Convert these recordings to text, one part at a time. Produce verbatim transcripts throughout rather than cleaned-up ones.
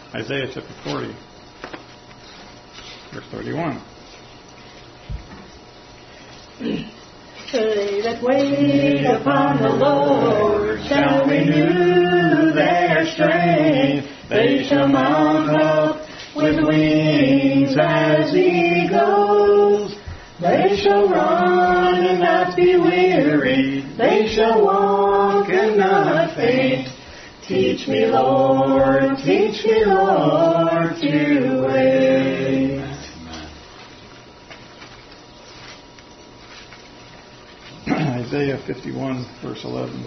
Isaiah chapter forty, verse thirty-one. They that wait upon the Lord shall renew their strength. They shall mount up with wings as eagles. They shall run and not be weary. They shall walk and not faint. Teach me, Lord, teach me, Lord, to wait. Isaiah fifty-one, verse eleven.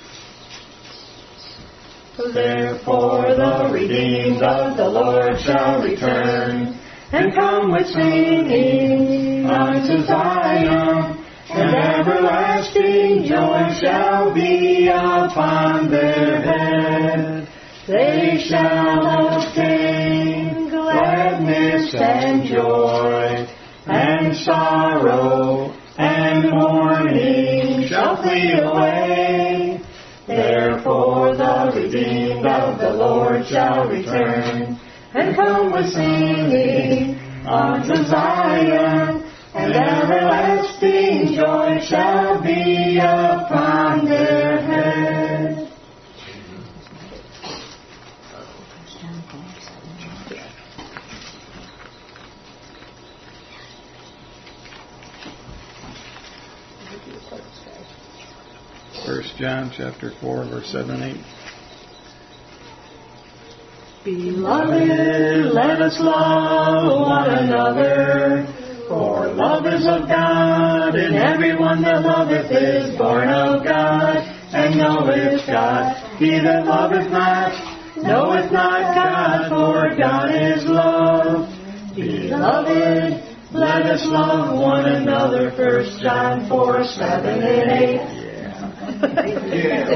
Therefore the redeemed of the Lord shall return, and come with singing unto Zion, and everlasting joy shall be upon their head. They shall obtain gladness and joy, and sorrow and mourning shall flee away. Therefore the redeemed of the Lord shall return, and come with singing unto Zion, and everlasting joy shall be upon their head. First John chapter four, verse seven and eight. Beloved, let us love one another, for love is of God, and everyone that loveth is born of God, and knoweth God. He that loveth not, knoweth not God, for God is love. Beloved, let us love one another. First John four, seven and eight. Yeah.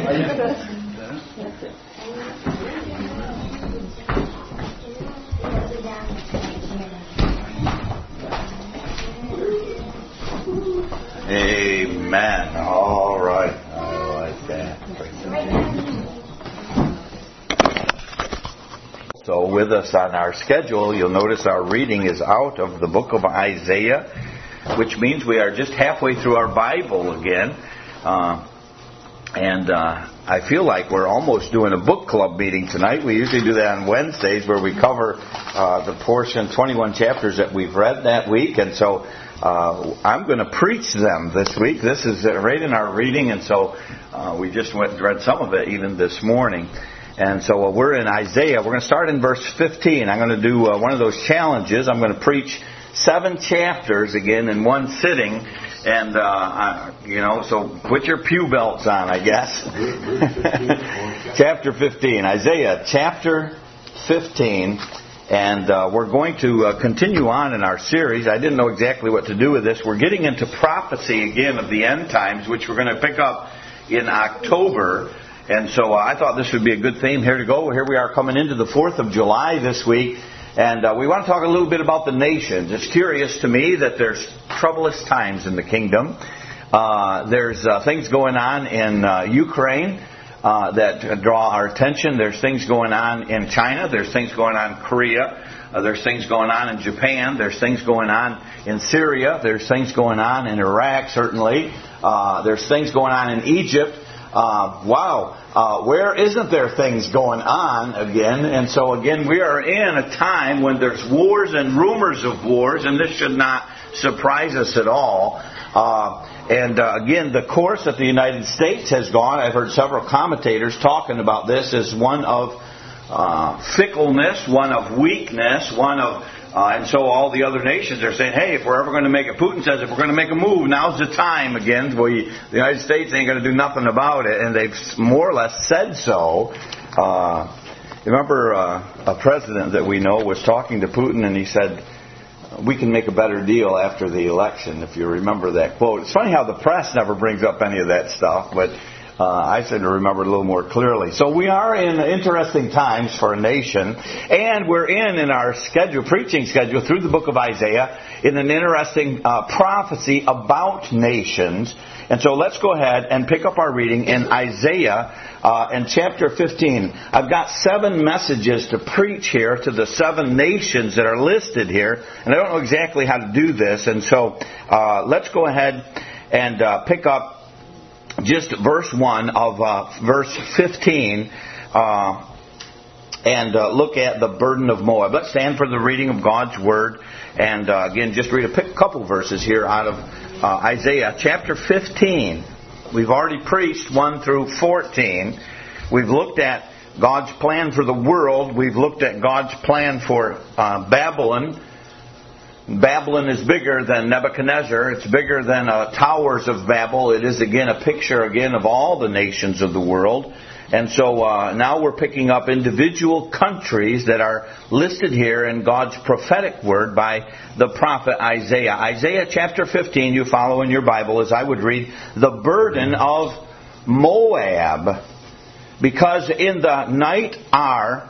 Amen. All right. I like that. So with us on our schedule, you'll notice our reading is out of the book of Isaiah, which means we are just halfway through our Bible again. Uh, and uh, I feel like we're almost doing a book club meeting tonight. We usually do that on Wednesdays, where we cover uh, the portion, twenty-one chapters that we've read that week. And so uh, I'm going to preach them this week. This is right in our reading, and so uh, we just went and read some of it even this morning. And so uh, we're in Isaiah. We're going to start in verse fifteen. I'm going to do uh, one of those challenges. I'm going to preach seven chapters again in one sitting. And, uh, I, you know, so put your pew belts on, I guess. Chapter fifteen, Isaiah chapter fifteen. And uh, we're going to uh, continue on in our series. I didn't know exactly what to do with this. We're getting into prophecy again of the end times, which we're going to pick up in October. And so uh, I thought this would be a good theme. Here to go. Here we are coming into the fourth of July this week. And uh, we want to talk a little bit about the nations. It's curious to me that there's troublous times in the kingdom. Uh, there's uh, things going on in uh, Ukraine uh, that draw our attention. There's things going on in China. There's things going on in Korea. Uh, there's things going on in Japan. There's things going on in Syria. There's things going on in Iraq, certainly. Uh, there's things going on in Egypt. Uh, wow, uh, where isn't there things going on again? And so again, we are in a time when there's wars and rumors of wars, and this should not surprise us at all. Uh, and uh, again, the course that the United States has gone, I've heard several commentators talking about this as one of uh, fickleness, one of weakness, one of Uh, and so all the other nations are saying, hey, if we're ever going to make it, Putin says, if we're going to make a move, now's the time again. We, the United States ain't going to do nothing about it. And they've more or less said so. Uh, remember uh, a president that we know was talking to Putin, and he said, we can make a better deal after the election, if you remember that quote. It's funny how the press never brings up any of that stuff, but Uh, I seem to remember it a little more clearly. So we are in interesting times for a nation, and we're in, in our schedule, preaching schedule through the book of Isaiah, in an interesting uh, prophecy about nations. And so let's go ahead and pick up our reading in Isaiah uh, in chapter fifteen. I've got seven messages to preach here to the seven nations that are listed here, and I don't know exactly how to do this. And so uh, let's go ahead and uh, pick up just verse one of uh, verse fifteen uh, and uh, look at the burden of Moab. Let's stand for the reading of God's Word. And uh, again, just read a pick, couple verses here out of uh, Isaiah chapter fifteen. We've already preached one through fourteen. We've looked at God's plan for the world. We've looked at God's plan for uh, Babylon. Babylon is bigger than Nebuchadnezzar. It's bigger than uh, towers of Babel. It is again a picture again of all the nations of the world. And so uh, now we're picking up individual countries that are listed here in God's prophetic word by the prophet Isaiah. Isaiah chapter fifteen, you follow in your Bible as I would read, the burden of Moab. Because in the night hour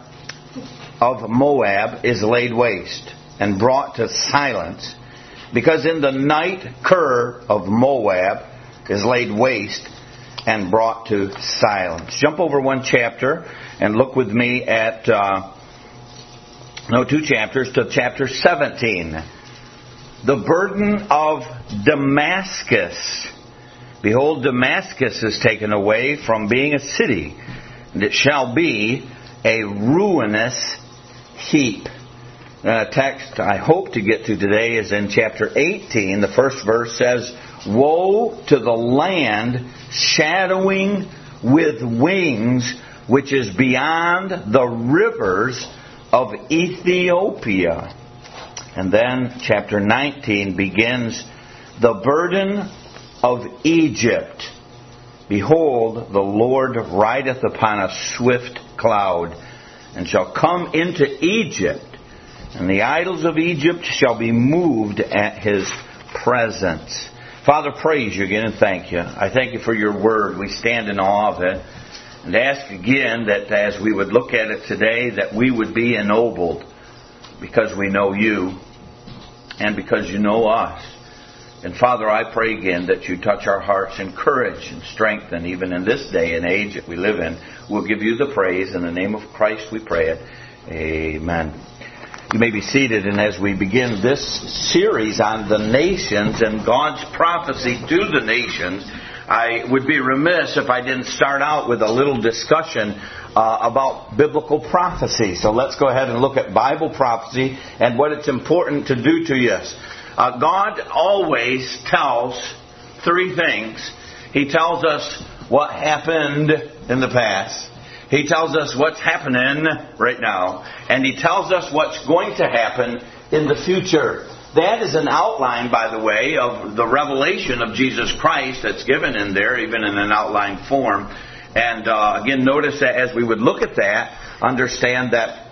of Moab is laid waste and brought to silence. Because in the night cur of Moab is laid waste and brought to silence. Jump over one chapter and look with me at, uh, no, two chapters to chapter seventeen. The burden of Damascus. Behold, Damascus is taken away from being a city, and it shall be a ruinous heap. The text I hope to get to today is in chapter eighteen. The first verse says, woe to the land shadowing with wings, which is beyond the rivers of Ethiopia. And then chapter nineteen begins, the burden of Egypt. Behold, the Lord rideth upon a swift cloud, and shall come into Egypt, and the idols of Egypt shall be moved at his presence. Father, praise you again and thank you. I thank you for your word. We stand in awe of it. And ask again that as we would look at it today, that we would be ennobled because we know you and because you know us. And Father, I pray again that you touch our hearts, encourage and strengthen even in this day and age that we live in. We'll give you the praise. In the name of Christ we pray it. Amen. You may be seated, and as we begin this series on the nations and God's prophecy to the nations, I would be remiss if I didn't start out with a little discussion uh, about biblical prophecy. So let's go ahead and look at Bible prophecy and what it's important to do to you. Uh, God always tells three things. He tells us what happened in the past. He tells us what's happening right now. And He tells us what's going to happen in the future. That is an outline, by the way, of the revelation of Jesus Christ that's given in there, even in an outline form. And uh, again, notice that as we would look at that, understand that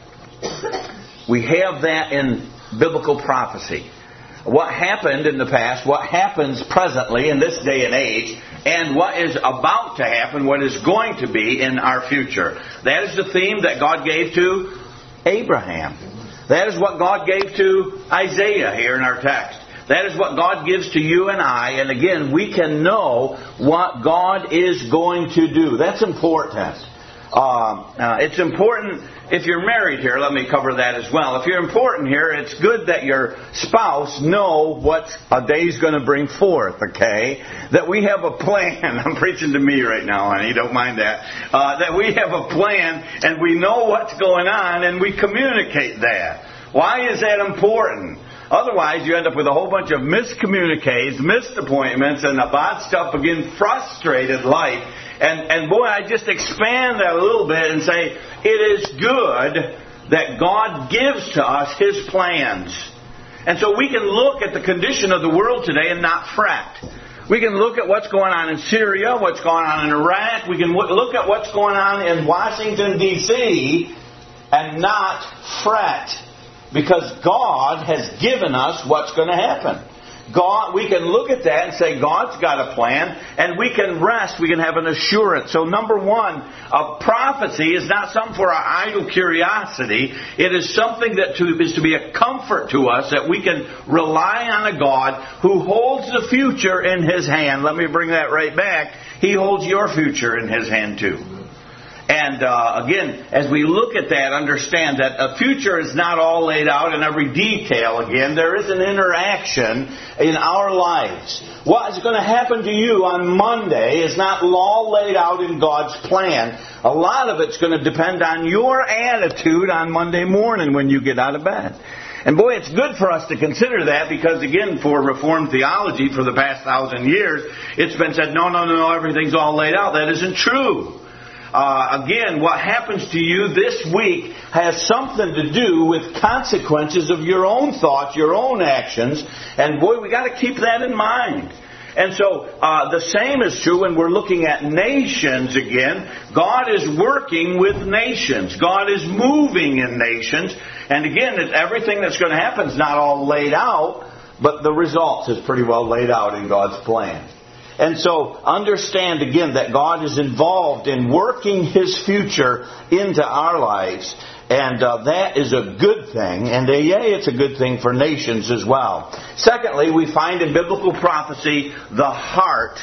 we have that in biblical prophecy. What happened in the past, what happens presently in this day and age, and what is about to happen, what is going to be in our future. That is the theme that God gave to Abraham. That is what God gave to Isaiah here in our text. That is what God gives to you and I. And again, we can know what God is going to do. That's important. Uh, uh, it's important if you're married here. Let me cover that as well. If you're important here, it's good that your spouse know what a day's going to bring forth, okay? That we have a plan. I'm preaching to me right now, honey. Don't mind that. Uh, that we have a plan and we know what's going on and we communicate that. Why is that important? Otherwise, you end up with a whole bunch of miscommuniques, missed appointments, and a bad stuff, again, frustrated life. And, and boy, I just expand that a little bit and say, it is good that God gives to us His plans. And so we can look at the condition of the world today and not fret. We can look at what's going on in Syria, what's going on in Iraq. We can look at what's going on in Washington, D C and not fret. Because God has given us what's going to happen. God, we can look at that and say, God's got a plan, and we can rest, we can have an assurance. So number one, a prophecy is not something for our idle curiosity. It is something that to, is to be a comfort to us, that we can rely on a God who holds the future in His hand. Let me bring that right back. He holds your future in His hand too. And uh, again, as we look at that, understand that a future is not all laid out in every detail. Again, there is an interaction in our lives. What is going to happen to you on Monday is not all laid out in God's plan. A lot of it's going to depend on your attitude on Monday morning when you get out of bed. And boy, it's good for us to consider that, because again, for Reformed theology for the past thousand years, it's been said, no, no, no, no, everything's all laid out. That isn't true. Uh, again, what happens to you this week has something to do with consequences of your own thoughts, your own actions. And boy, we got to keep that in mind. And so uh, the same is true when we're looking at nations again. God is working with nations. God is moving in nations. And again, everything that's going to happen is not all laid out, but the results is pretty well laid out in God's plan. And so understand again that God is involved in working His future into our lives. And uh, that is a good thing. And uh, yea, it's a good thing for nations as well. Secondly, we find in biblical prophecy the heart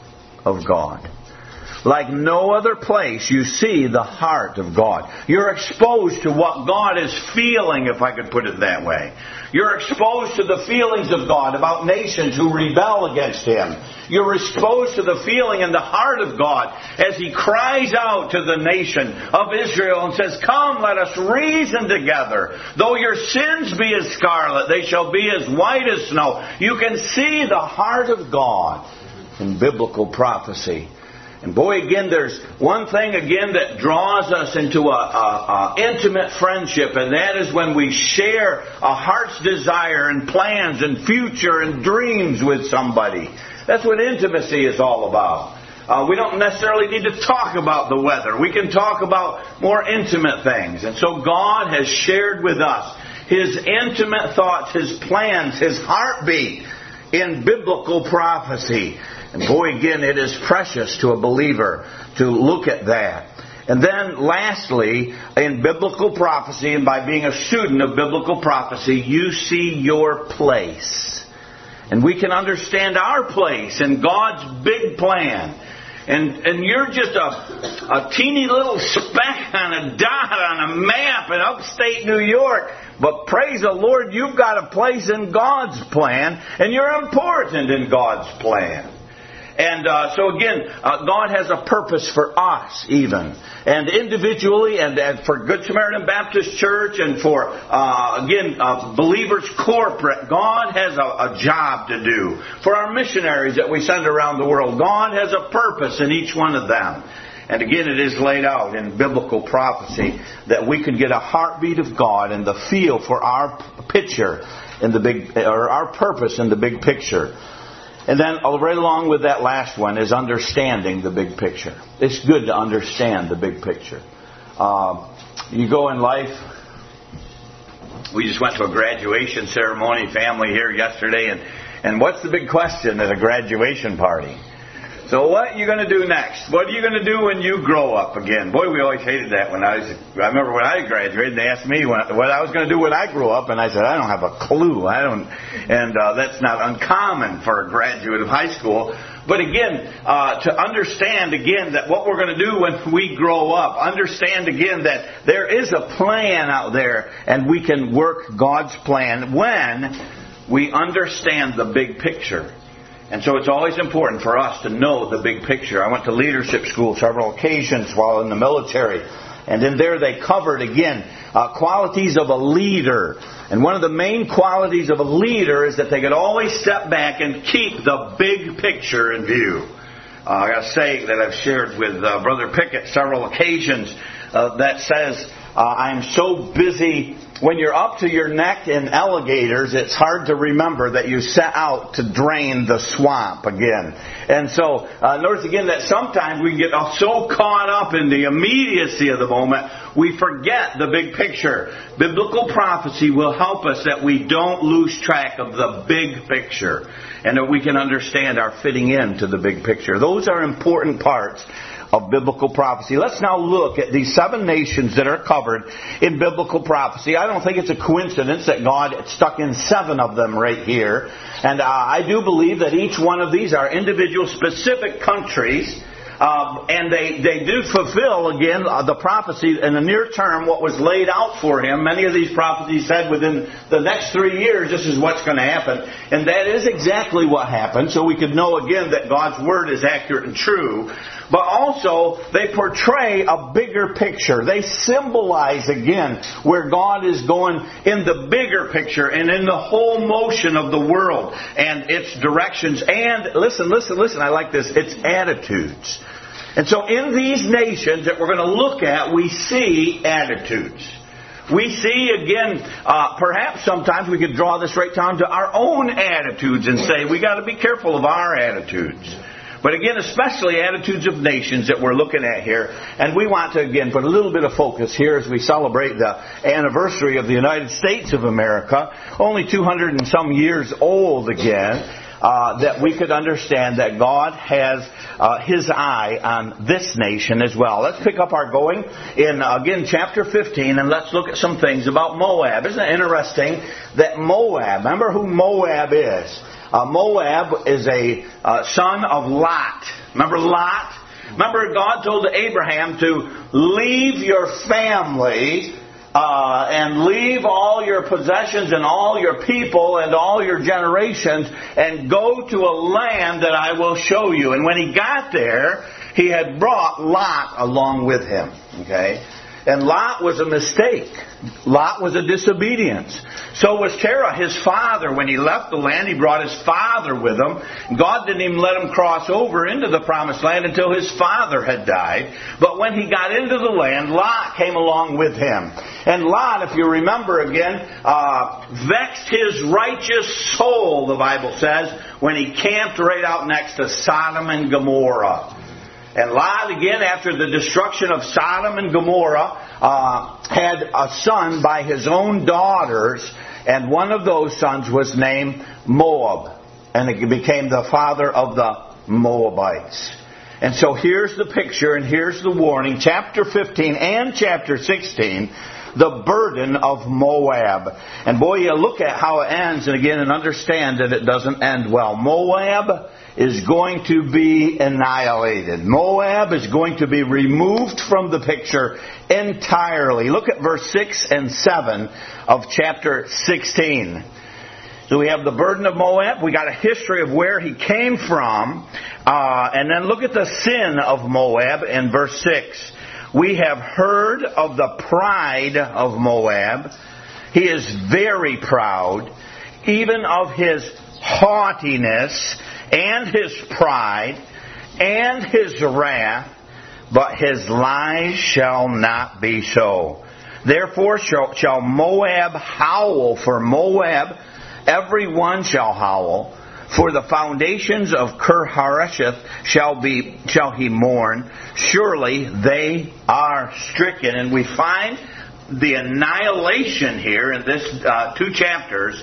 of God. Like no other place, you see the heart of God. You're exposed to what God is feeling, if I could put it that way. You're exposed to the feelings of God about nations who rebel against Him. You're exposed to the feeling in the heart of God as He cries out to the nation of Israel and says, come, let us reason together. Though your sins be as scarlet, they shall be as white as snow. You can see the heart of God in biblical prophecy. And boy, again, there's one thing again that draws us into a, a, a intimate friendship, and that is when we share a heart's desire and plans and future and dreams with somebody. That's what intimacy is all about. Uh, we don't necessarily need to talk about the weather. We can talk about more intimate things. And so God has shared with us His intimate thoughts, His plans, His heartbeat in biblical prophecy. And boy, again, it is precious to a believer to look at that. And then lastly, in biblical prophecy, and by being a student of biblical prophecy, you see your place. And we can understand our place in God's big plan. And and you're just a, a teeny little speck on a dot on a map in upstate New York. But praise the Lord, you've got a place in God's plan, and you're important in God's plan. And uh, so again, uh, God has a purpose for us even. And individually, and, and for Good Samaritan Baptist Church, and for, uh, again, uh, believers corporate, God has a, a job to do. For our missionaries that we send around the world, God has a purpose in each one of them. And again, it is laid out in biblical prophecy that we can get a heartbeat of God and the feel for our picture in the big, or our purpose in the big picture. And then right along with that last one is understanding the big picture. It's good to understand the big picture. Uh, you go in life. We just went to a graduation ceremony, family here yesterday, and, and what's the big question at a graduation party? So what are you going to do next? What are you going to do when you grow up again? Boy, we always hated that when I was, I remember when I graduated, they asked me what, what I was going to do when I grew up, and I said, I don't have a clue. I don't, and uh, that's not uncommon for a graduate of high school. But again, uh, to understand again that what we're going to do when we grow up, understand again that there is a plan out there, and we can work God's plan when we understand the big picture. And so it's always important for us to know the big picture. I went to leadership school several occasions while in the military. And in there they covered, again, uh, qualities of a leader. And one of the main qualities of a leader is that they could always step back and keep the big picture in view. Uh, I got to say that I've shared with uh, Brother Pickett several occasions uh, that says, uh, I'm so busy. When you're up to your neck in alligators, it's hard to remember that you set out to drain the swamp again. And so, uh, notice again that sometimes we can get so caught up in the immediacy of the moment, we forget the big picture. Biblical prophecy will help us that we don't lose track of the big picture and that we can understand our fitting into the big picture. Those are important parts of biblical prophecy. Let's now look at these seven nations that are covered in biblical prophecy. I don't think it's a coincidence that God stuck in seven of them right here. And uh, I do believe that each one of these are individual specific countries. Uh, and they, they do fulfill, again, uh, the prophecy in the near term, what was laid out for him. Many of these prophecies said within the next three years, this is what's going to happen. And that is exactly what happened. So we could know, again, that God's Word is accurate and true. But also, they portray a bigger picture. They symbolize, again, where God is going in the bigger picture and in the whole motion of the world and its directions. And, listen, listen, listen, I like this, its attitudes. And so in these nations that we're going to look at, we see attitudes. We see, again, uh, perhaps sometimes we could draw this right down to our own attitudes and say, we got to be careful of our attitudes. But again, especially attitudes of nations that we're looking at here. And we want to, again, put a little bit of focus here as we celebrate the anniversary of the United States of America. Only two hundred and some years old again. Uh, that we could understand that God has uh, His eye on this nation as well. Let's pick up our going in, again, chapter fifteen, and let's look at some things about Moab. Isn't it interesting that Moab, remember who Moab is? Uh, Moab is a uh, son of Lot. Remember Lot? Remember God told Abraham to leave your family Uh, and leave all your possessions and all your people and all your generations and go to a land that I will show you. And when he got there, he had brought Lot along with him. Okay? And Lot was a mistake. Lot was a disobedience. So was Terah, his father. When he left the land, he brought his father with him. God didn't even let him cross over into the promised land until his father had died. But when he got into the land, Lot came along with him. And Lot, if you remember again, uh, vexed his righteous soul, the Bible says, when he camped right out next to Sodom and Gomorrah. And Lot, again, after the destruction of Sodom and Gomorrah, uh, had a son by his own daughters, and one of those sons was named Moab, and it became the father of the Moabites. And so here's the picture, and here's the warning. Chapter fifteen and chapter sixteen, the burden of Moab. And boy, you look at how it ends, and again, and understand that it doesn't end well. Moab is going to be annihilated. Moab is going to be removed from the picture entirely. Look at verse six and seven of chapter sixteen. So we have the burden of Moab. We got a history of where he came from. Uh, and then look at the sin of Moab in verse six. We have heard of the pride of Moab. He is very proud, even of his haughtiness and his pride and his wrath, but his lies shall not be so. Therefore shall, shall Moab howl, for Moab everyone shall howl. For the foundations of Kir-Hareseth shall be shall he mourn. Surely they are stricken. And we find the annihilation here in this uh, two chapters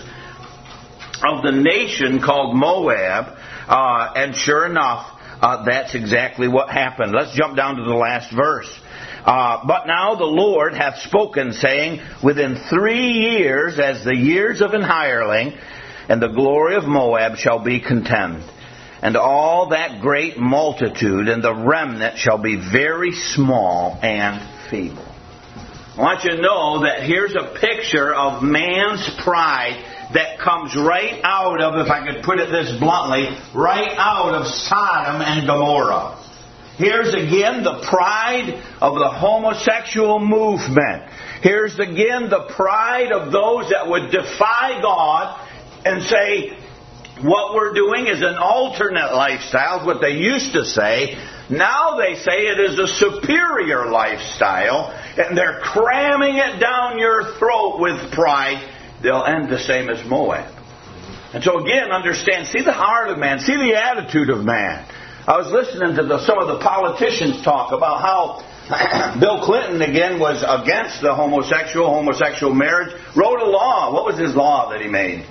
of the nation called Moab. Uh, and sure enough, uh, that's exactly what happened. Let's jump down to the last verse. Uh, but now the Lord hath spoken, saying, within three years, as the years of an hireling, and the glory of Moab shall be contemned. And all that great multitude and the remnant shall be very small and feeble. I want you to know that here's a picture of man's pride that comes right out of, if I could put it this bluntly, right out of Sodom and Gomorrah. Here's again the pride of the homosexual movement. Here's again the pride of those that would defy God and say, what we're doing is an alternate lifestyle, what they used to say. Now they say it is a superior lifestyle, and they're cramming it down your throat with pride. They'll end the same as Moab. And so again, understand, see the heart of man, see the attitude of man. I was listening to the, some of the politicians talk about how Bill Clinton, again, was against the homosexual, homosexual marriage, wrote a law. What was his law that he made?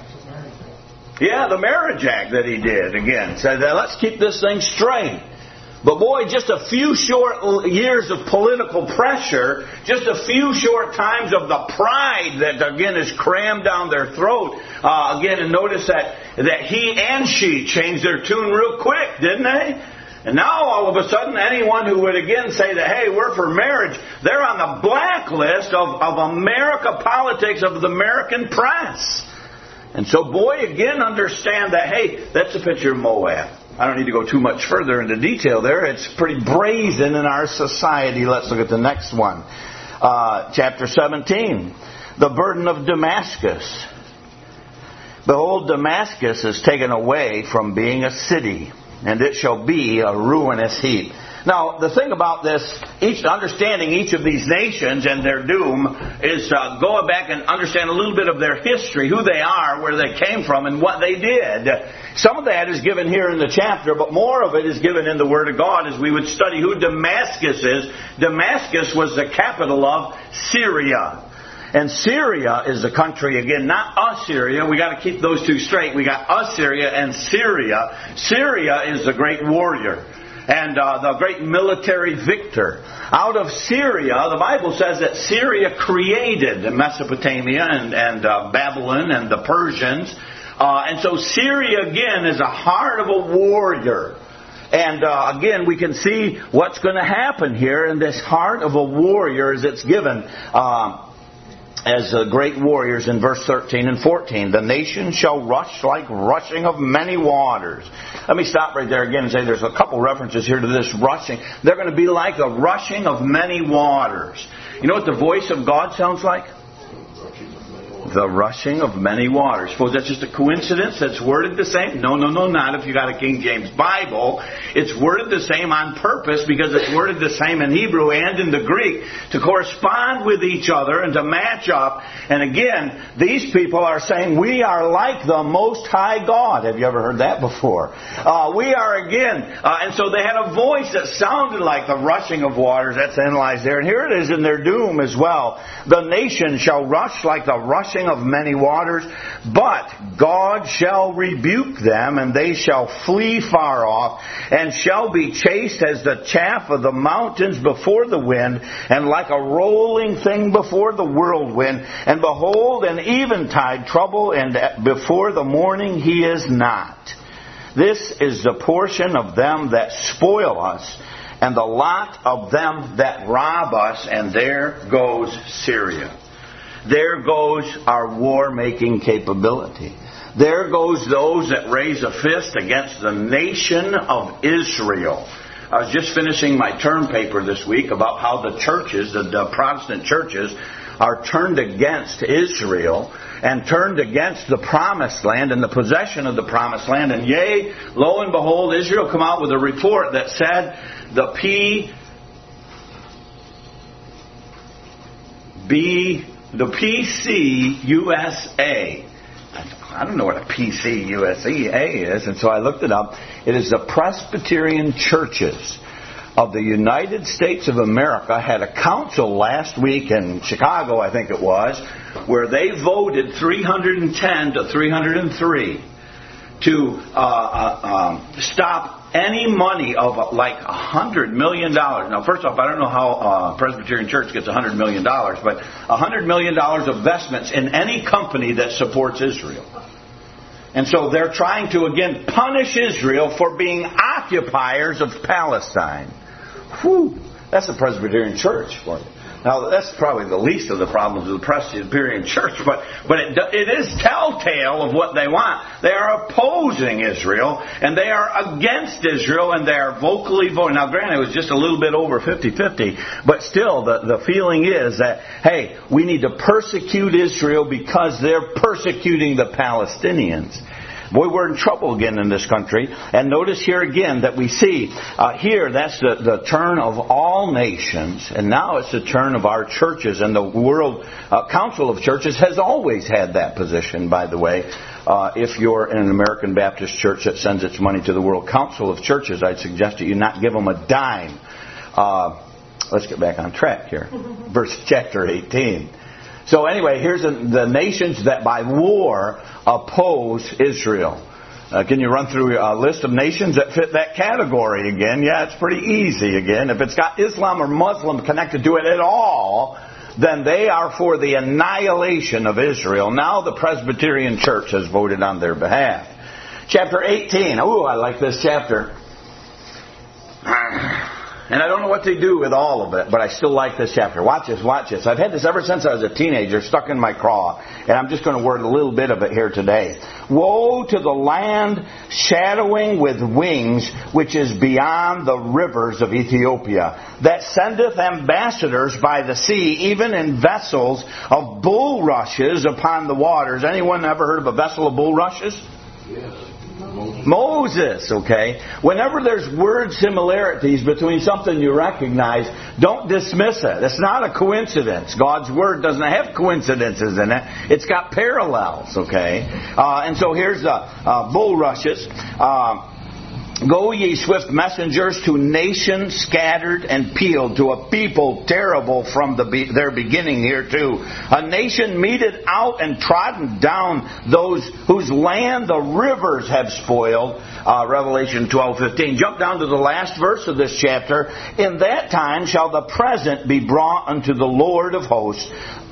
Yeah, the Marriage Act that he did, again. Said, let's keep this thing straight. But boy, just a few short years of political pressure, just a few short times of the pride that, again, is crammed down their throat. Uh, again, and notice that, that he and she changed their tune real quick, didn't they? And now, all of a sudden, anyone who would again say that, hey, we're for marriage, they're on the blacklist of, of America politics, of the American press. And so, boy, again, understand that, hey, that's a picture of Moab. I don't need to go too much further into detail there. It's pretty brazen in our society. Let's look at the next one. Uh, chapter seventeen. The burden of Damascus. Behold, Damascus is taken away from being a city, and it shall be a ruinous heap. Now, the thing about this, each understanding each of these nations and their doom is uh, going back and understand a little bit of their history, who they are, where they came from, and what they did. Some of that is given here in the chapter, but more of it is given in the Word of God as we would study who Damascus is. Damascus was the capital of Syria. And Syria is the country, again, not Assyria. We got to keep those two straight. We got Assyria and Syria. Syria is the great warrior and uh, the great military victor. Out of Syria, the Bible says that Syria created Mesopotamia and, and uh, Babylon and the Persians. Uh, and so Syria, again, is a heart of a warrior. And uh, again, we can see what's going to happen here in this heart of a warrior as it's given uh, as uh, great warriors in verse thirteen and fourteen. The nation shall rush like rushing of many waters. Let me stop right there again and say there's a couple references here to this rushing. They're going to be like a rushing of many waters. You know what the voice of God sounds like? The rushing of many waters. Suppose that's just a coincidence? That's worded the same? No, no, no, not if you got a King James Bible. It's worded the same on purpose because it's worded the same in Hebrew and in the Greek to correspond with each other and to match up. And again, these people are saying we are like the Most High God. Have you ever heard that before? Uh, we are again. Uh, and so they had a voice that sounded like the rushing of waters. That's analyzed there. And here it is in their doom as well. The nation shall rush like the rushing of many waters, but God shall rebuke them, and they shall flee far off, and shall be chased as the chaff of the mountains before the wind, and like a rolling thing before the whirlwind. And behold, an eventide trouble, and before the morning he is not. This is the portion of them that spoil us, and the lot of them that rob us, and there goes Syria. There goes our war-making capability. There goes those that raise a fist against the nation of Israel. I was just finishing my term paper this week about how the churches, the, the Protestant churches, are turned against Israel and turned against the promised land and the possession of the promised land. And yea, lo and behold, Israel come out with a report that said the P B The P C U S A. I don't know what a P C U S A is, and so I looked it up. It is the Presbyterian Churches of the United States of America had a council last week in Chicago, I think it was, where they voted three hundred ten to three hundred three to uh, uh, um, stop any money of uh, like one hundred million dollars. Now, first off, I don't know how uh, Presbyterian Church gets one hundred million dollars, but one hundred million dollars of investments in any company that supports Israel. And so they're trying to, again, punish Israel for being occupiers of Palestine. Whew, that's the Presbyterian Church for you. Now, that's probably the least of the problems of the Presbyterian Church, but, but it, it is telltale of what they want. They are opposing Israel, and they are against Israel, and they are vocally voting. Now, granted, it was just a little bit over fifty-fifty, but still, the, the feeling is that, hey, we need to persecute Israel because they're persecuting the Palestinians. Boy, we're in trouble again in this country. And notice here again that we see uh, here, that's the, the turn of all nations. And now it's the turn of our churches. And the World uh, Council of Churches has always had that position, by the way. Uh, if you're in an American Baptist church that sends its money to the World Council of Churches, I'd suggest that you not give them a dime. Uh, let's get back on track here. Verse chapter eighteen. So anyway, here's the, the nations that by war oppose Israel. Uh, can you run through a list of nations that fit that category again? Yeah, it's pretty easy again. If it's got Islam or Muslim connected to it at all, then they are for the annihilation of Israel. Now the Presbyterian Church has voted on their behalf. Chapter eighteen. Oh, I like this chapter. And I don't know what to do with all of it, but I still like this chapter. Watch this, watch this. I've had this ever since I was a teenager, stuck in my craw. And I'm just going to word a little bit of it here today. Woe to the land shadowing with wings, which is beyond the rivers of Ethiopia, that sendeth ambassadors by the sea, even in vessels of bulrushes upon the waters. Anyone ever heard of a vessel of bulrushes? Yes. Moses, okay? Whenever there's word similarities between something you recognize, don't dismiss it. It's not a coincidence. God's Word doesn't have coincidences in it. It's got parallels, okay? Uh, and so here's the uh, bulrushes. Uh, Go ye swift messengers to nations scattered and peeled, to a people terrible from the be- their beginning here too. A nation meted out and trodden down, those whose land the rivers have spoiled. Uh, Revelation twelve fifteen. Jump down to the last verse of this chapter. In that time shall the present be brought unto the Lord of hosts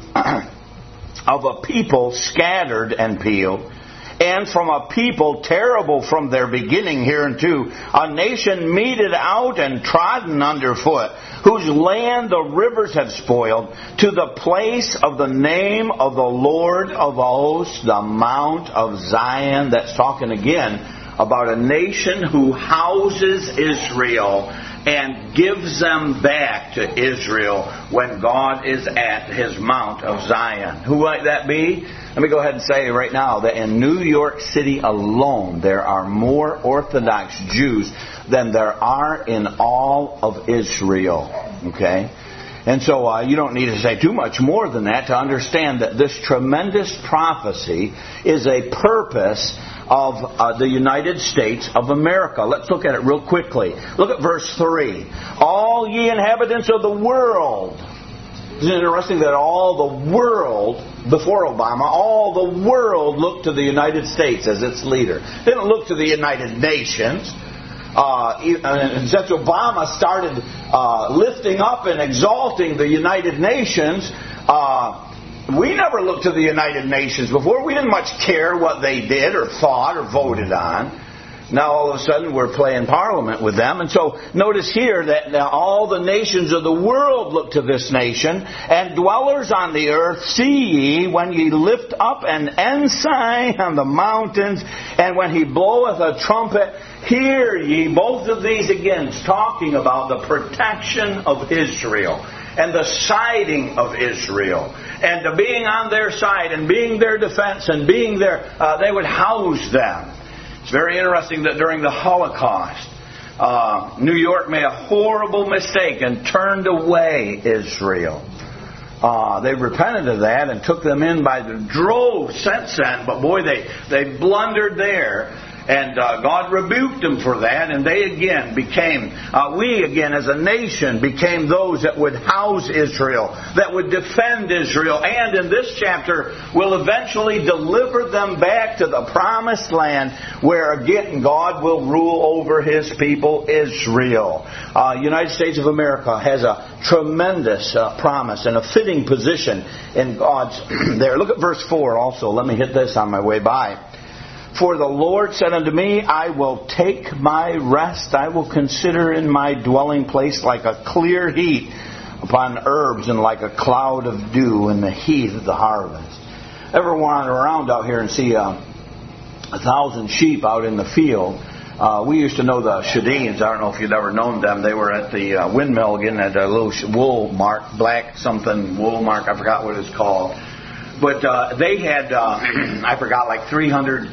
of a people scattered and peeled, and from a people terrible from their beginning hereunto, a nation meted out and trodden underfoot, whose land the rivers have spoiled, to the place of the name of the Lord of hosts, the Mount of Zion. That's talking again about a nation who houses Israel and gives them back to Israel when God is at His Mount of Zion. Who might that be? Let me go ahead and say right now that in New York City alone, there are more Orthodox Jews than there are in all of Israel. Okay? And so uh, you don't need to say too much more than that to understand that this tremendous prophecy is a purpose of uh, the United States of America. Let's look at it real quickly. Look at verse three. All ye inhabitants of the world. Isn't it interesting that all the world, before Obama, all the world looked to the United States as its leader. They didn't look to the United Nations. Uh, and since Obama started uh, lifting up and exalting the United Nations, uh, we never looked to the United Nations before. We didn't much care what they did or thought or voted on. Now all of a sudden we're playing parliament with them. And so notice here that now all the nations of the world look to this nation. And dwellers on the earth, see ye when ye lift up an ensign on the mountains, and when he bloweth a trumpet, hear ye. Both of these again talking about the protection of Israel and the siding of Israel, and the being on their side and being their defense and being their, uh, they would house them. It's very interesting that during the Holocaust, uh, New York made a horrible mistake and turned away Israel. Uh, they repented of that and took them in by the drove since then, but boy, they, they blundered there. And uh, God rebuked them for that, and they again became, uh, we again as a nation became those that would house Israel, that would defend Israel, and in this chapter will eventually deliver them back to the promised land, where again God will rule over His people Israel. Uh, United States of America has a tremendous uh, promise and a fitting position in God's there. Look at verse four also. Let me hit this on my way by. For the Lord said unto me, I will take my rest. I will consider in my dwelling place like a clear heat upon herbs, and like a cloud of dew in the heat of the harvest. Ever wander around out here and see a, a thousand sheep out in the field? Uh, we used to know the Shadines. I don't know if you'd ever known them. They were at the uh, windmill again at a little wool mark, black something wool mark. I forgot what it's called. But uh, they had, uh, I forgot, like three hundred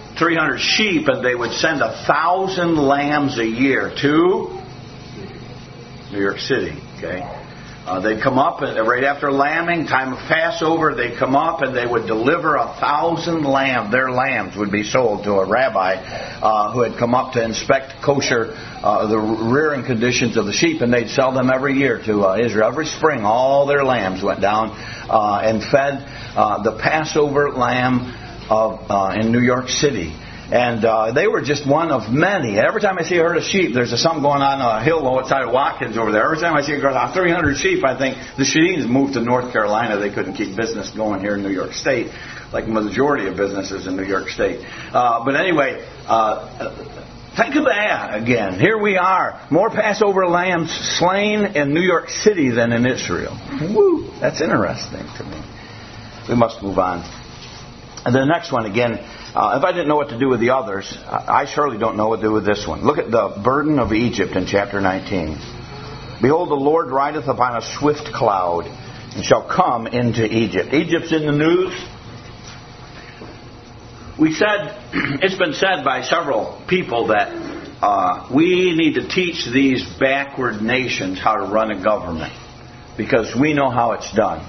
sheep, and they would send a thousand lambs a year to New York City. Okay, uh, Uh, they'd come up, and right after lambing, time of Passover, they'd come up and they would deliver a thousand lambs. Their lambs would be sold to a rabbi uh, who had come up to inspect kosher, uh, the rearing conditions of the sheep, and they'd sell them every year to uh, Israel. Every spring, all their lambs went down uh, and fed uh, the Passover lamb of uh, in New York City. And uh, they were just one of many. Every time I see a herd of sheep, there's a, something going on a hill outside of Watkins over there. Every time I see a three hundred sheep, I think the Shedins moved to North Carolina. They couldn't keep business going here in New York State, like the majority of businesses in New York State. Uh, but anyway, uh, think of that again. Here we are, more Passover lambs slain in New York City than in Israel. Woo, that's interesting to me. We must move on. And the next one again. Uh, if I didn't know what to do with the others, I surely don't know what to do with this one. Look at the burden of Egypt in chapter nineteen. Behold, the Lord rideth upon a swift cloud, and shall come into Egypt. Egypt's in the news. We said, it's been said by several people that uh, we need to teach these backward nations how to run a government, because we know how it's done.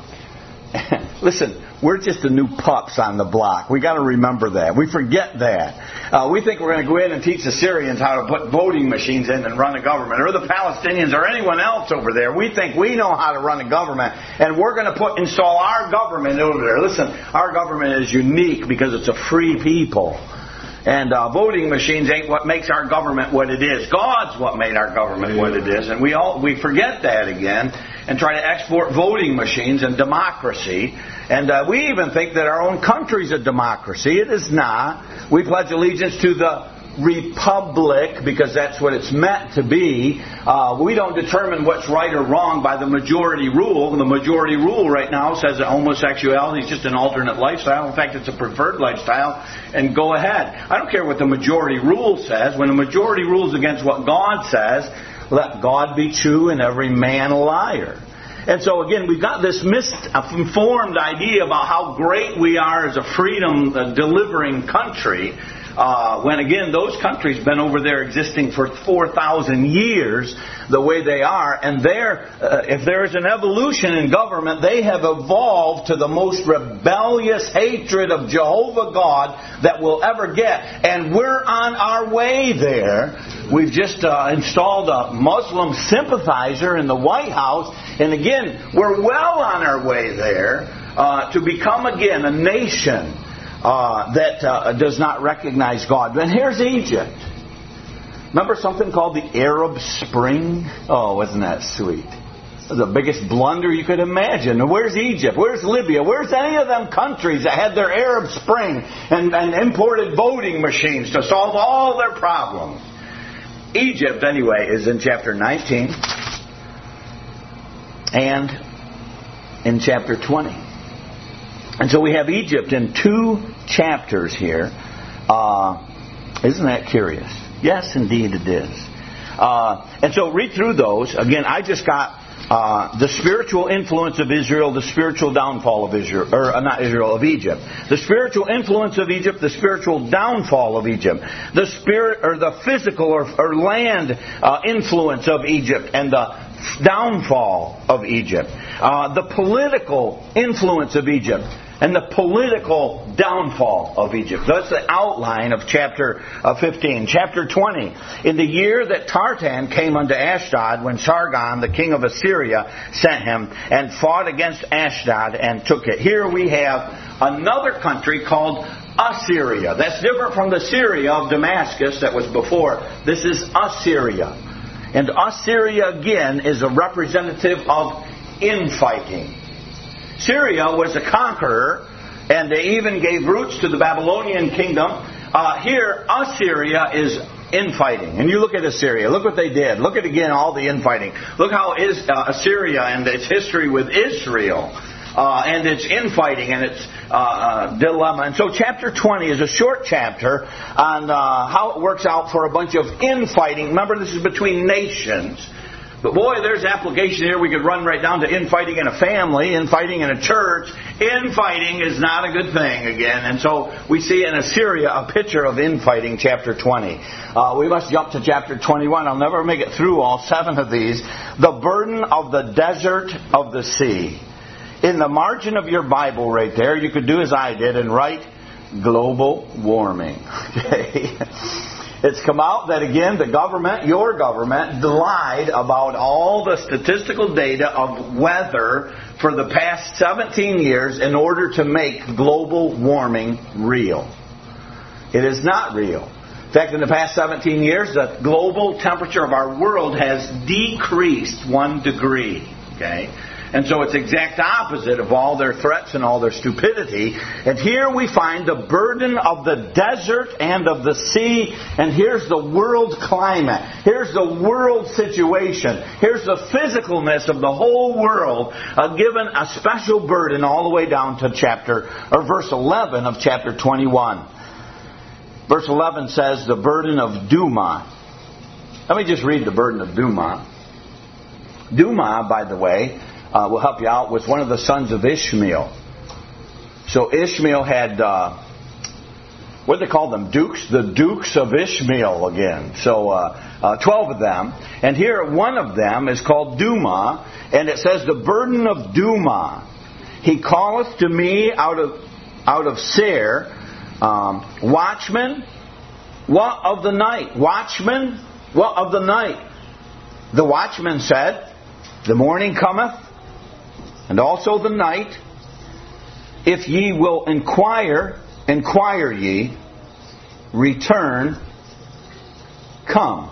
Listen, we're just the new pups on the block. We got to remember that. We forget that. Uh, we think we're going to go in and teach the Syrians how to put voting machines in and run a government, or the Palestinians, or anyone else over there. We think we know how to run a government, and we're going to put install our government over there. Listen, our government is unique because it's a free people. And uh, voting machines ain't what makes our government what it is. God's what made our government what it is. And we all we forget that again and try to export voting machines and democracy. And uh, we even think that our own country's a democracy. It is not. We pledge allegiance to the republic because that's what it's meant to be. Uh, we don't determine what's right or wrong by the majority rule. The majority rule right now says that homosexuality is just an alternate lifestyle. In fact, it's a preferred lifestyle. And go ahead. I don't care what the majority rule says. When the majority rules against what God says, let God be true and every man a liar. And so again, we've got this misinformed idea about how great we are as a freedom-delivering country. Uh, when again, those countries been over there existing for four thousand years the way they are, and there, uh, if there is an evolution in government, they have evolved to the most rebellious hatred of Jehovah God that we'll ever get, and we're on our way there. We've just uh, installed a Muslim sympathizer in the White House, and again, we're well on our way there uh, to become again a nation Uh, that uh, does not recognize God. And here's Egypt. Remember something called the Arab Spring? Oh, wasn't that sweet? The biggest blunder you could imagine. Where's Egypt? Where's Libya? Where's any of them countries that had their Arab Spring and, and imported voting machines to solve all their problems? Egypt, anyway, is in chapter nineteen and in chapter twenty. And so we have Egypt in two chapters here. Uh, isn't that curious? Yes, indeed it is. Uh, and so read through those. Again, I just got uh, the spiritual influence of Israel, the spiritual downfall of Israel, or uh, not Israel, of Egypt. The spiritual influence of Egypt, the spiritual downfall of Egypt. The spirit or the physical or, or land uh, influence of Egypt and the downfall of Egypt. Uh, the political influence of Egypt and the political downfall of Egypt. That's the outline of chapter fifteen. Chapter twenty. In the year that Tartan came unto Ashdod, when Sargon, the king of Assyria, sent him and fought against Ashdod and took it. Here we have another country called Assyria. That's different from the Syria of Damascus that was before. This is Assyria. And Assyria, again, is a representative of infighting. Syria was a conqueror, and they even gave roots to the Babylonian kingdom. Uh, here, Assyria is infighting. And you look at Assyria. Look what they did. Look at, again, all the infighting. Look how is uh, Assyria and its history with Israel. Uh, and its infighting and its uh, uh, dilemma. And so chapter twenty is a short chapter on uh, how it works out for a bunch of infighting. Remember, this is between nations. But boy, there's application here. We could run right down to infighting in a family, infighting in a church. Infighting is not a good thing again. And so we see in Assyria a picture of infighting, chapter twenty. Uh, we must jump to chapter twenty-one. I'll never make it through all seven of these. The burden of the desert of the sea. In the margin of your Bible right there, you could do as I did and write global warming. Okay. It's come out that, again, the government, your government, lied about all the statistical data of weather for the past seventeen years in order to make global warming real. It is not real. In fact, in the past seventeen years, the global temperature of our world has decreased one degree. Okay? And so it's the exact opposite of all their threats and all their stupidity. And here we find the burden of the desert and of the sea. And here's the world climate. Here's the world situation. Here's the physicalness of the whole world, uh, given a special burden all the way down to chapter or verse eleven of chapter twenty-one. Verse eleven says the burden of Duma. Let me just read the burden of Duma. Duma, by the way, Uh, will help you out, was one of the sons of Ishmael. So Ishmael had, uh, what do they call them? Dukes? The Dukes of Ishmael again. So uh, uh, twelve of them. And here one of them is called Duma. And it says, the burden of Duma. He calleth to me out of out of Seir, um, watchman, what of the night? Watchman, what of the night? The watchman said, the morning cometh, and also the night. If ye will inquire, inquire ye, return, come.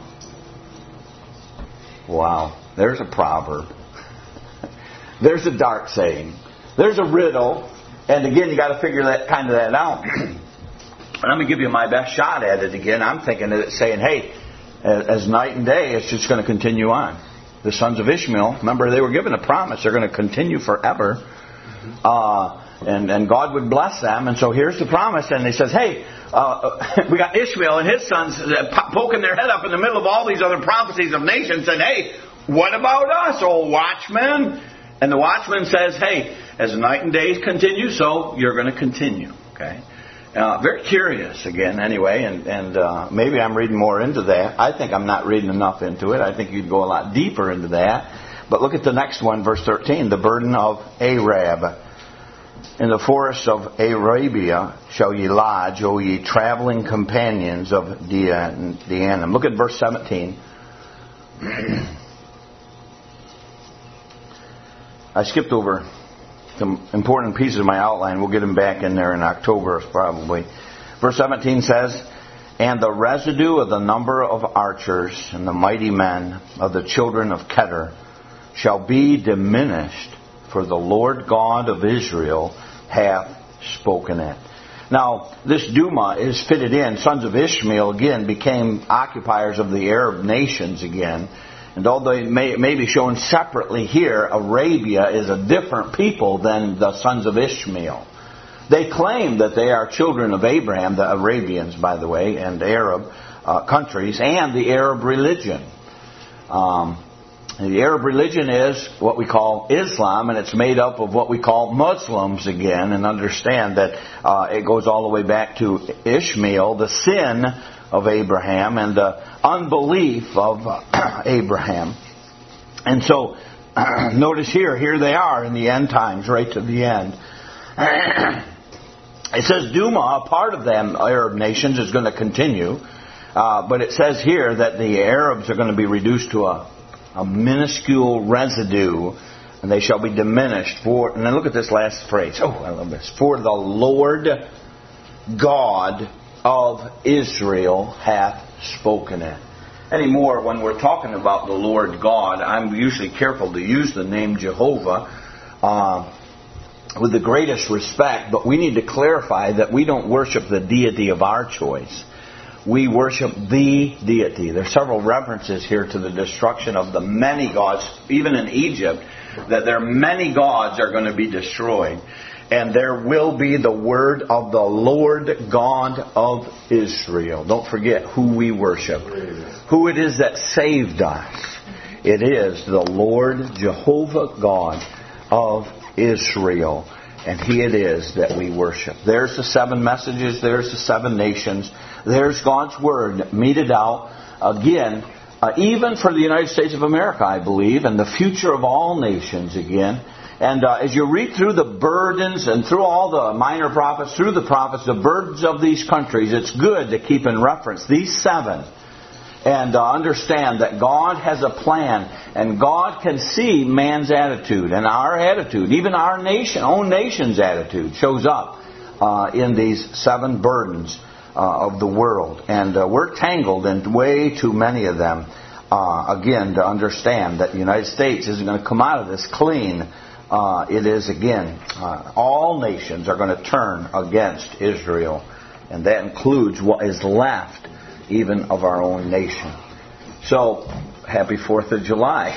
Wow, there's a proverb. There's a dark saying. There's a riddle. And again, you got to figure that kind of that out. And I'm going to give you my best shot at it again. I'm thinking that it's saying, hey, as night and day, it's just going to continue on. The sons of Ishmael, remember, they were given a promise. They're going to continue forever. Uh, and, and God would bless them. And so here's the promise. And he says, hey, uh, we got Ishmael and his sons poking their head up in the middle of all these other prophecies of nations saying, hey, what about us, old watchman? And the watchman says, hey, as night and days continue, so you're going to continue. Okay. Uh, very curious again, anyway, and, and uh, maybe I'm reading more into that. I think I'm not reading enough into it. I think you'd go a lot deeper into that. But look at the next one, verse thirteen. The burden of Arab. In the forests of Arabia shall ye lodge, O ye traveling companions of Deanim. Look at verse seventeen. I skipped over some important pieces of my outline. We'll get them back in there in October probably. Verse seventeen says, and the residue of the number of archers and the mighty men of the children of Kedar shall be diminished, for the Lord God of Israel hath spoken it. Now, this Duma is fitted in. Sons of Ishmael, again, became occupiers of the Arab nations again. And although they may, may be shown separately here, Arabia is a different people than the sons of Ishmael. They claim that they are children of Abraham, the Arabians, by the way, and Arab uh, countries, and the Arab religion. Um, the Arab religion is what we call Islam, and it's made up of what we call Muslims again, and understand that uh, it goes all the way back to Ishmael, the sin of Abraham, and the unbelief of uh, Abraham. And so, uh, notice here, here they are in the end times, right to the end. It says Duma, a part of them Arab nations, is going to continue. Uh, but it says here that the Arabs are going to be reduced to a, a minuscule residue, and they shall be diminished for, and then look at this last phrase. Oh, I love this. For the Lord God of Israel hath spoken it. Anymore, when we're talking about the Lord God, I'm usually careful to use the name Jehovah uh, with the greatest respect, but we need to clarify that we don't worship the deity of our choice. We worship the deity. There are several references here to the destruction of the many gods, even in Egypt, that their many gods are going to be destroyed. And there will be the word of the Lord God of Israel. Don't forget who we worship. Who it is that saved us. It is the Lord Jehovah God of Israel. And He it is that we worship. There's the seven messages. There's the seven nations. There's God's Word meted out. Again, uh, even for the United States of America, I believe, and the future of all nations again. And uh, as you read through the burdens and through all the minor prophets, through the prophets, the burdens of these countries, it's good to keep in reference these seven. And uh, understand that God has a plan, and God can see man's attitude and our attitude, even our nation, own nation's attitude, shows up uh, in these seven burdens uh, of the world. And uh, we're tangled in way too many of them. Uh, again, to understand that the United States isn't going to come out of this clean. Uh, it is, again, uh, all nations are going to turn against Israel, and that includes what is left even of our own nation. So, happy fourth of July.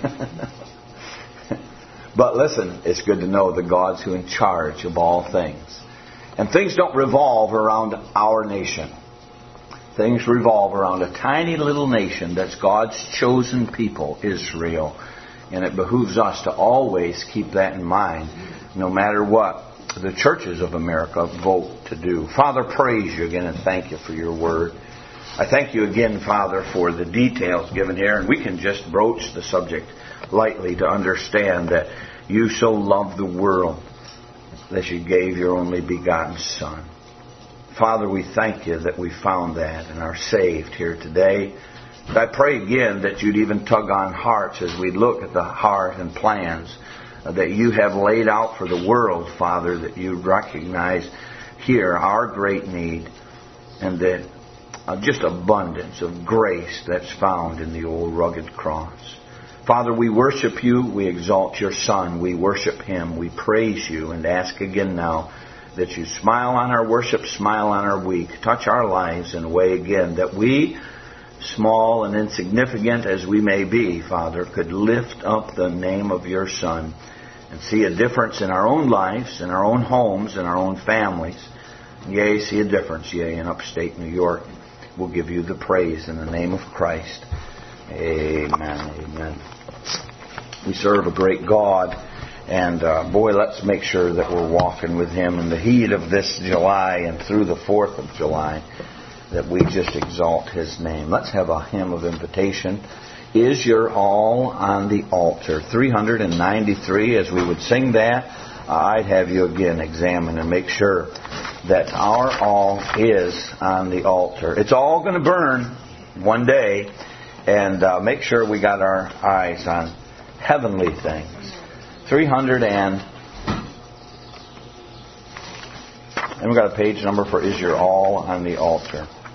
But listen, it's good to know that God's who in charge of all things. And things don't revolve around our nation. Things revolve around a tiny little nation that's God's chosen people, Israel. And it behooves us to always keep that in mind, no matter what the churches of America vote to do. Father, praise you again and thank you for your word. I thank you again, Father, for the details given here. And we can just broach the subject lightly to understand that you so loved the world that you gave your only begotten Son. Father, we thank you that we found that and are saved here today. But I pray again that you'd even tug on hearts as we look at the heart and plans that you have laid out for the world, Father, that you recognize here our great need and that uh, just abundance of grace that's found in the old rugged cross. Father, we worship you. We exalt your Son. We worship him. We praise you and ask again now that you smile on our worship, smile on our week. Touch our lives in a way again that we, small and insignificant as we may be, Father, could lift up the name of your Son and see a difference in our own lives, in our own homes, in our own families. Yea, see a difference, yea, in upstate New York. We'll give you the praise in the name of Christ. Amen, amen. We serve a great God. And uh, boy, let's make sure that we're walking with him in the heat of this July and through the fourth of July, that we just exalt his name. Let's have a hymn of invitation. Is your all on the altar? three ninety-three, as we would sing that, uh, I'd have you again examine and make sure that our all is on the altar. It's all going to burn one day, and uh, make sure we got our eyes on heavenly things. three hundred and... And we've got a page number for Is Your All on the Altar.